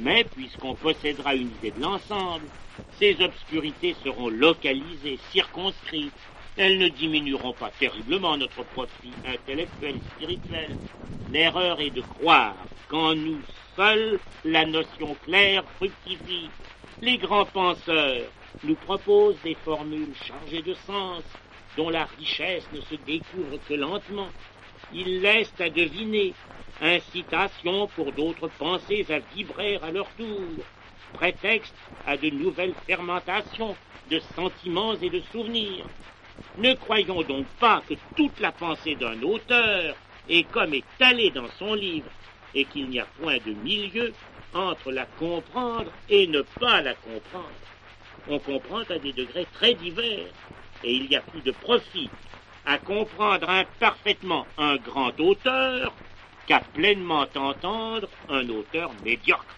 Mais puisqu'on possédera une idée de l'ensemble, ces obscurités seront localisées, circonscrites. Elles ne diminueront pas terriblement notre profit intellectuel et spirituel. L'erreur est de croire qu'en nous seuls la notion claire fructifie. Les grands penseurs nous proposent des formules chargées de sens, dont la richesse ne se découvre que lentement. Ils laissent à deviner, incitation pour d'autres pensées à vibrer à leur tour, prétexte à de nouvelles fermentations de sentiments et de souvenirs. Ne croyons donc pas que toute la pensée d'un auteur est comme étalée dans son livre, et qu'il n'y a point de milieu entre la comprendre et ne pas la comprendre. On comprend à des degrés très divers, et il y a plus de profit à comprendre imparfaitement un grand auteur qu'à pleinement entendre un auteur médiocre.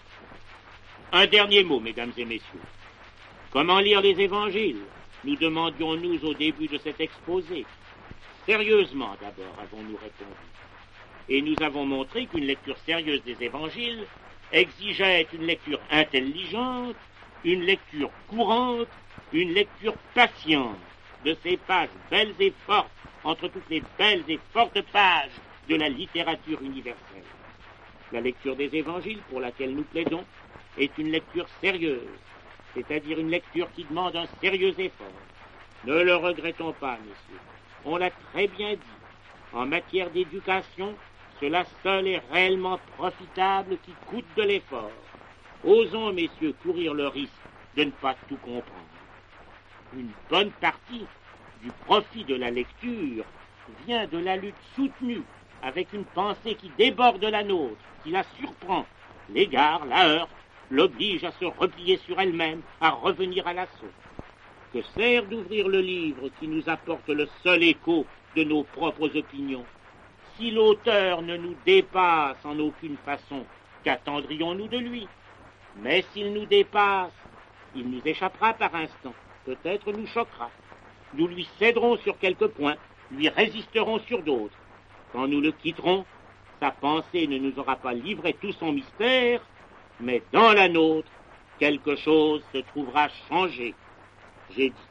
Un dernier mot, mesdames et messieurs. Comment lire les évangiles? Nous demandions-nous au début de cet exposé. Sérieusement d'abord, avons-nous répondu. Et nous avons montré qu'une lecture sérieuse des évangiles exigeait une lecture intelligente, une lecture courante, une lecture patiente de ces pages belles et fortes, entre toutes les belles et fortes pages de la littérature universelle. La lecture des évangiles, pour laquelle nous plaidons, est une lecture sérieuse, c'est-à-dire une lecture qui demande un sérieux effort. Ne le regrettons pas, messieurs. On l'a très bien dit. En matière d'éducation, cela seul est réellement profitable qui coûte de l'effort. Osons, messieurs, courir le risque de ne pas tout comprendre. Une bonne partie du profit de la lecture vient de la lutte soutenue avec une pensée qui déborde la nôtre, qui la surprend, l'égare, la heurte, l'oblige à se replier sur elle-même, à revenir à l'assaut. Que sert d'ouvrir le livre qui nous apporte le seul écho de nos propres opinions? Si l'auteur ne nous dépasse en aucune façon, qu'attendrions-nous de lui? Mais s'il nous dépasse, il nous échappera par instant, peut-être nous choquera. Nous lui céderons sur quelques points, lui résisterons sur d'autres. Quand nous le quitterons, sa pensée ne nous aura pas livré tout son mystère, mais dans la nôtre, quelque chose se trouvera changé. J'ai dit.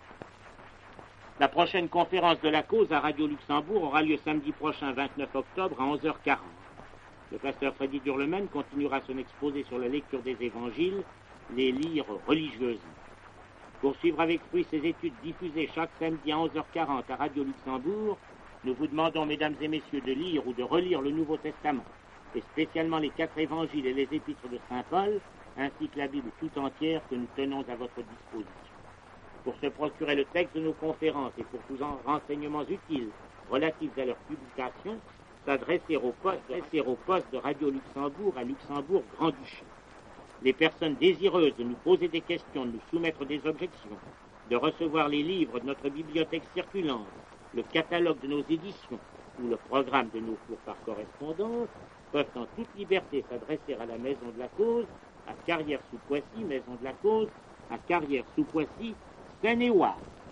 La prochaine conférence de la cause à Radio Luxembourg aura lieu samedi prochain, 29 octobre, à 11h40. Le pasteur Freddy Durlemen continuera son exposé sur la lecture des évangiles, les lire religieusement. Pour suivre avec fruit ces études diffusées chaque samedi à 11h40 à Radio Luxembourg, nous vous demandons, mesdames et messieurs, de lire ou de relire le Nouveau Testament, et spécialement les 4 évangiles et les épîtres de Saint Paul, ainsi que la Bible tout entière que nous tenons à votre disposition. Pour se procurer le texte de nos conférences et pour tous renseignements utiles relatifs à leur publication, s'adresser au poste de Radio Luxembourg à Luxembourg Grand-Duché. Les personnes désireuses de nous poser des questions, de nous soumettre des objections, de recevoir les livres de notre bibliothèque circulante, le catalogue de nos éditions ou le programme de nos cours par correspondance, peuvent en toute liberté s'adresser à la Maison de la Cause, à Carrière-sous-Poissy, Maison de la Cause, à Carrière-sous-Poissy, Seine-et-Oise.